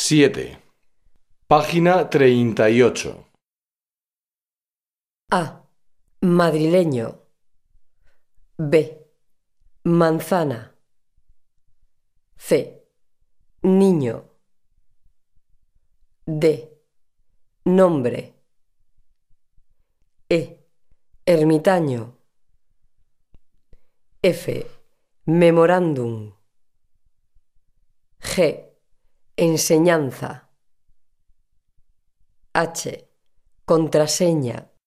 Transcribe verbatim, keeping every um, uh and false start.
siete. Página treinta y ocho. A. Madrileño. B. Manzana. C. Niño. D. Nombre. E. Ermitaño. F. Memorándum. G. Enseñanza. H. Contraseña.